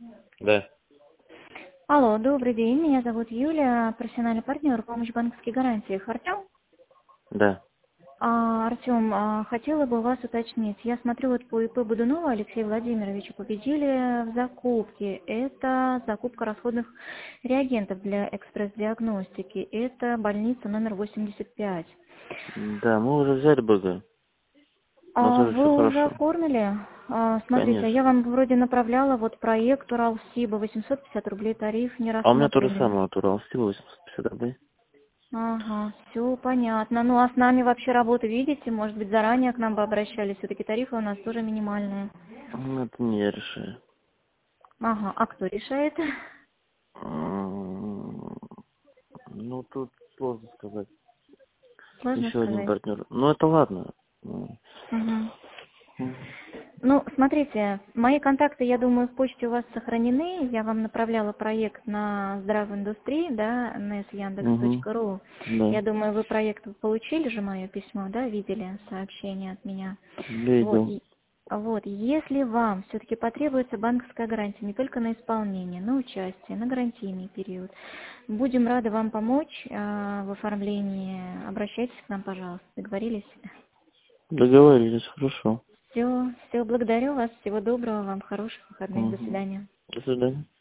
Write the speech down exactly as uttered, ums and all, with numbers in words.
Да. Алло, добрый день, меня зовут Юля, профессиональный партнер, помощь в банковских гарантиях. Артем? Да. А, Артем, а, хотела бы у вас уточнить. Я смотрю, вот по ИП Будунова Алексея Владимировича победили в закупке. Это закупка расходных реагентов для экспресс-диагностики. Это больница номер восемьдесят пять. Да, мы уже взяли БГ. У нас А уже все вы уже хорошо. оформили? А, смотрите, я Конечно. вам вроде направляла вот проект Уралсиба, восемьсот пятьдесят рублей тариф не А у меня то же рассмотрели. самое, от Уралстила восемьсот пятьдесят рублей. Ага, все понятно. Ну а с нами вообще работу видите? Может быть, заранее к нам бы обращались? Все-таки тарифы у нас тоже минимальные. Ну, это не я решаю. Ага, а кто решает? М, Ну, тут сложно сказать. Сложно Еще один сказать. партнер. Ну, это ладно. М, Угу. Ну, смотрите, мои контакты, я думаю, в почте у вас сохранены. Я вам направляла проект на здравую индустрию, да, на эс яндекс Угу. точка ру. Да. Я думаю, вы проект получили же мое письмо, да, видели сообщение от меня. Вот, Видел. и- вот, если вам все-таки потребуется банковская гарантия не только на исполнение, на участие, на гарантийный период, будем рады вам помочь а, в оформлении. Обращайтесь к нам, пожалуйста. Договорились? Договорились, хорошо. Все, все, благодарю вас. Всего доброго вам, хороших выходных. До Угу. свидания. До свидания.